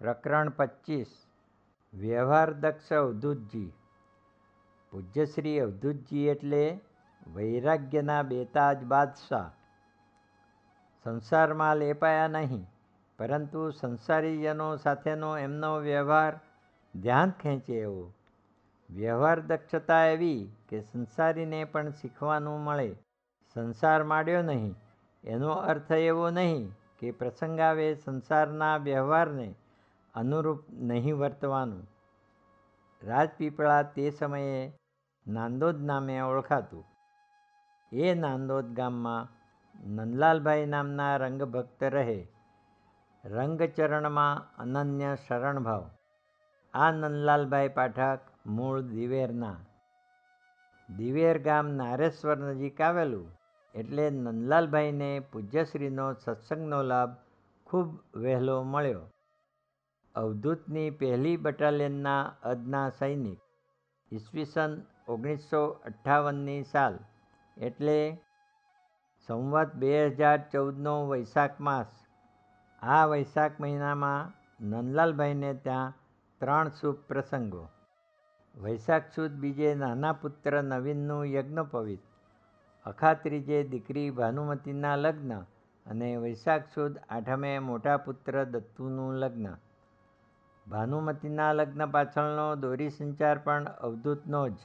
પ્રકરણ 25 વ્યવહારદક્ષ અવધૂતજી. પૂજ્ય શ્રી અવધૂતજી એટલે વૈરાગ્યના બેતાજ બાદશાહ. સંસારમાં લેપાયા નહીં, પરંતુ સંસારીજનો સાથેનો એમનો વ્યવહાર ધ્યાન ખેંચે એવો. વ્યવહાર દક્ષતા એવી કે સંસારીને પણ શીખવાનું મળે. સંસાર માંડ્યો નહીં એનો અર્થ એવો નહીં કે પ્રસંગાવે સંસારના વ્યવહારને અનુરૂપ નહીં વર્તવાનું. રાજપીપળા તે સમયે નાંદોદ નામે ઓળખાતું. એ નાંદોદ ગામમાં નંદલાલભાઈ નામના રંગભક્ત રહે. રંગચરણમાં અનન્ય શરણભાવ. આ નંદલાલભાઈ પાઠક મૂળ દિવેરના. દિવેર ગામ નારેશ્વર નજીક આવેલું, એટલે નંદલાલભાઈને પૂજ્યશ્રીનો સત્સંગનો લાભ ખૂબ વહેલો મળ્યો. અવધૂતની પહેલી બટાલિયનના અદના સૈનિક. ઈસવીસન 1958ની સાલ, એટલે સંવત 2014નો વૈશાખ માસ. આ વૈશાખ મહિનામાં નંદલાલભાઈને ત્યાં 3 શુભ પ્રસંગો. વૈશાખ સુદ બીજે નાના પુત્ર નવીનનું યજ્ઞોપવિત, અખાત્રીજે દીકરી ભાનુમતીના લગ્ન અને વૈશાખ સુદ 8મે મોટા પુત્ર દત્તુનું લગ્ન. ભાનુમતીના લગ્ન પાછળનો દોરી સંચાર પણ અવધૂતનો જ.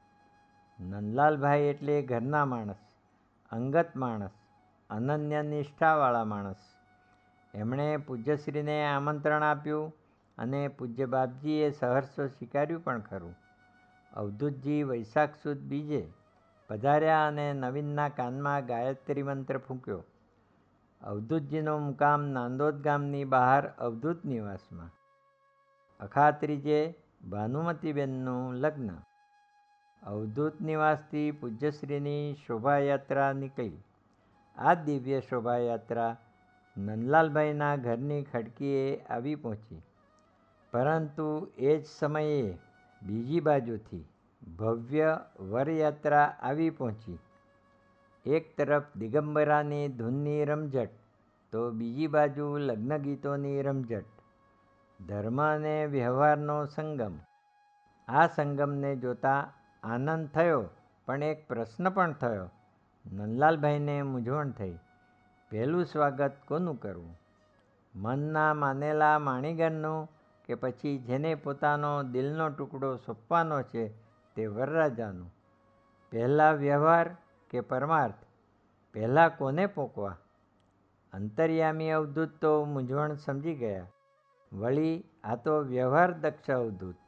નંદલાલભાઈ એટલે ઘરના માણસ, અંગત માણસ, અનન્ય નિષ્ઠાવાળા માણસ. એમણે પૂજ્યશ્રીને આમંત્રણ આપ્યું અને પૂજ્ય બાપજીએ સહર્ષ સ્વીકાર્યું પણ ખરું. અવધૂતજી વૈશાખ સુદ બીજે પધાર્યા અને નવીનના કાનમાં ગાયત્રી મંત્ર ફૂંક્યો. અવધૂતજીનો મુકામ નાંદોદ ગામની બહાર અવધૂત નિવાસમાં. અખાત્રીજે ભાનુમતીબેનનું લગ્ન. અવધૂત નિવાસથી પૂજ્યશ્રીની શોભાયાત્રા નીકળી. આ દિવ્ય શોભાયાત્રા નંદલાલભાઈના ઘરની ખડકીએ આવી પહોંચી. પરંતુ એ જ સમયે બીજી બાજુથી ભવ્ય વરયાત્રા આવી પહોંચી. એક તરફ દિગંબરાની ધૂનની રમઝટ, તો બીજી બાજુ લગ્ન ગીતોની રમઝટ. ધર્મ અને વ્યવહારનો સંગમ. આ સંગમને જોતા આનંદ થયો, પણ એક પ્રશ્ન પણ થયો. નંદલાલભાઈને મૂંઝવણ થઈ. પહેલું સ્વાગત કોનું કરવું? મનના માનેલા માણીગરનું કે પછી જેને પોતાનો દિલનો ટુકડો સોંપવાનો છે તે વરરાજાનું? પહેલાં વ્યવહાર કે પરમાર્થ? પહેલાં કોને પોકવા? અંતર્યામી અવધૂત તો મૂંઝવણ સમજી ગયા. વળી આ તો વ્યવહાર દક્ષ અવધૂત.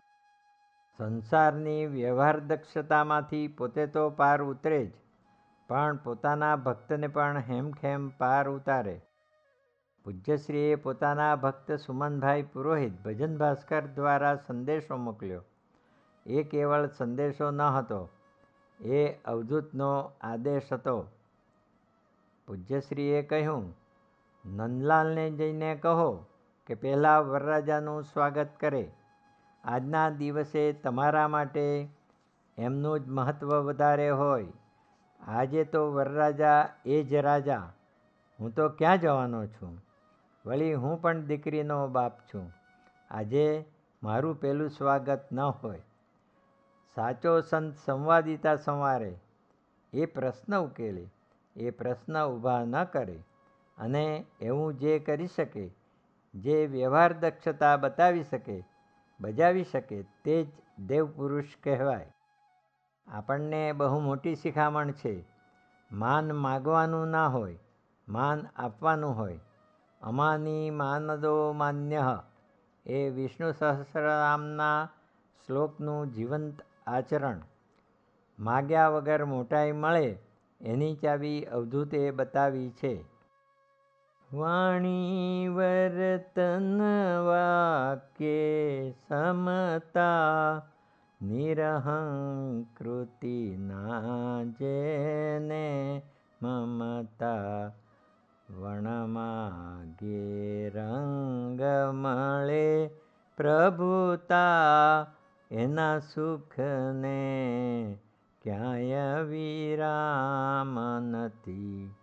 સંસારની વ્યવહાર દક્ષતામાંથી પોતે તો પાર ઉતરે જ, પણ પોતાના ભક્તને પણ હેમખેમ પાર ઉતારે. પૂજ્યશ્રીએ પોતાના ભક્ત સુમનભાઈ પુરોહિત ભજન ભાસ્કર દ્વારા સંદેશો મોકલ્યો. એ કેવળ સંદેશો ન હતો, એ અવધૂતનો આદેશ હતો. પૂજ્યશ્રીએ કહ્યું, નંદલાલને જઈને કહો કે પહેલાં વરરાજાનું સ્વાગત કરે. આજના દિવસે તમારા માટે એમનું જ મહત્ત્વ વધારે હોય. આજે તો વરરાજા એ જ રાજા. હું તો ક્યાં જવાનો છું? વળી હું પણ દીકરીનો બાપ છું. આજે મારું પહેલું સ્વાગત ન હોય. સાચો સંત સંવાદિતા સંવારે, એ પ્રશ્ન ઉકેલે, એ પ્રશ્ન ઊભા ન કરે. અને એવું જે કરી શકે, જે વ્યવહાર દક્ષતા બતાવી શકે, બજાવી શકે, તે જ દેવપુરુષ કહેવાય. આપણને બહુ મોટી શિખામણ છે. માન માગવાનું ના હોય, માન આપવાનું હોય. અમાની માનદો માન્યઃ એ વિષ્ણુ સહસ્રનામના શ્લોકનું જીવંત આચરણ. માગ્યા વગર મોટાઈ મળે એની ચાવી અવધૂતે બતાવી છે. વાણી વર્તન વાક્યે સમતા, નિરહંકૃતિ ના જેને મમતા. વણ માગે રંગ મળે પ્રભુતા, એના સુખને ક્યાંય વિરામ નથી.